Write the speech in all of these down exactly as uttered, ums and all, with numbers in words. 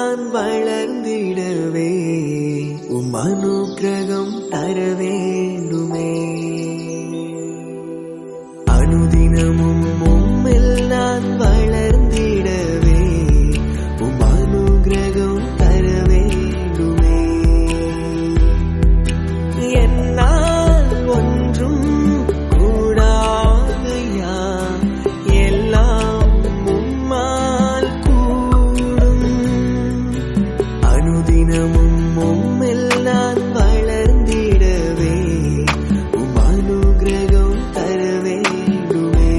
நான் வளர்ந்திடவே உம் அனுக்கிரகம் தர வேண்டுமே. அனுதினமும் உம்மில் நான் வளர்ந்திடவே உம் அனுக்கிரகம் தர வேண்டுமே. என்னால் ஒன்றும் கூடாதையா, எல்லாம் உம்மால் கூடும். அனுதினமும் உம்மில் நான் வளர்ந்திடவே உம் அனுக்கிரகம் தர வேண்டுமே.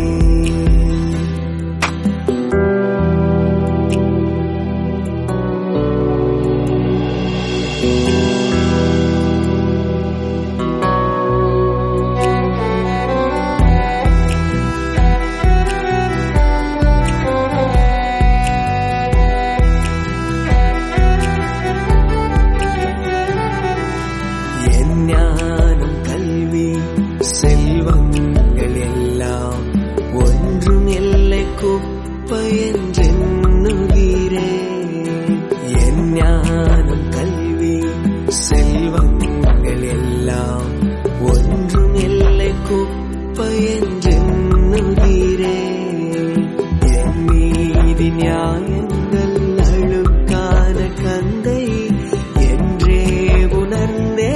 ஞானம் கல்வி செல்வங்கள் எல்லாம் ஒன்றும் எல்லை குப்பை என்றெண்ணுகிறேன். என் ஞானம் கல்வி செல்வங்கள் எல்லாம் ஒன்றும் எல்லை குப்பை என்றெண்ணுகிறேன். என் நீதி நியாயங்கள் அழுக்கான கந்தை என்றே உணர்ந்தே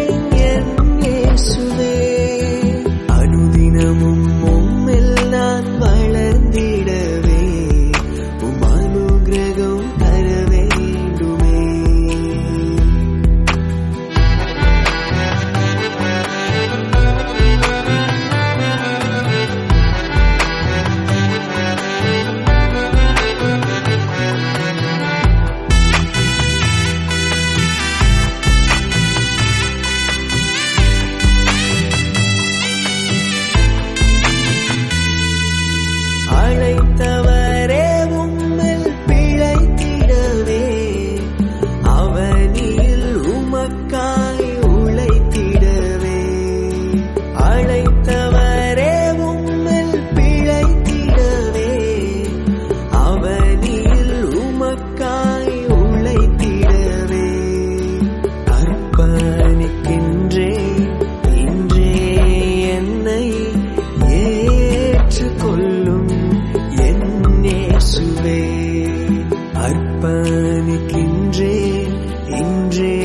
அனுதினமும் உம்மில் நான் வளர்ந்திடவே உம் அனுக்கிரகம் தர வேண்டுமே. அழைத்தவரே உம்மில் பிழைத்திடவே அவனில் உமக்காய் உழைத்திடவே. அழைத்தவரே உம்மில் பிழைத்திடவே அவனில் உமக்காய் உழைத்திடவே. அர்ப்பணிக்கின்றேன் இன்றே என்னை ஏற்றுக்கொள்ளும் இயேசுவே. அர்ப்பணிக்கின்றேன் இன்றே